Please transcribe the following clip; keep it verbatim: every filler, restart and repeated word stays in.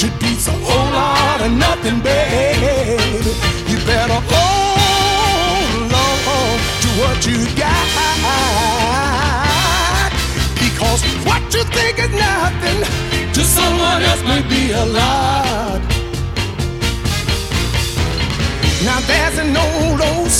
should be a whole lot of nothing, baby. You better hold on to what you got, because what you think is nothing to someone else may be a lot. Now there's an old, old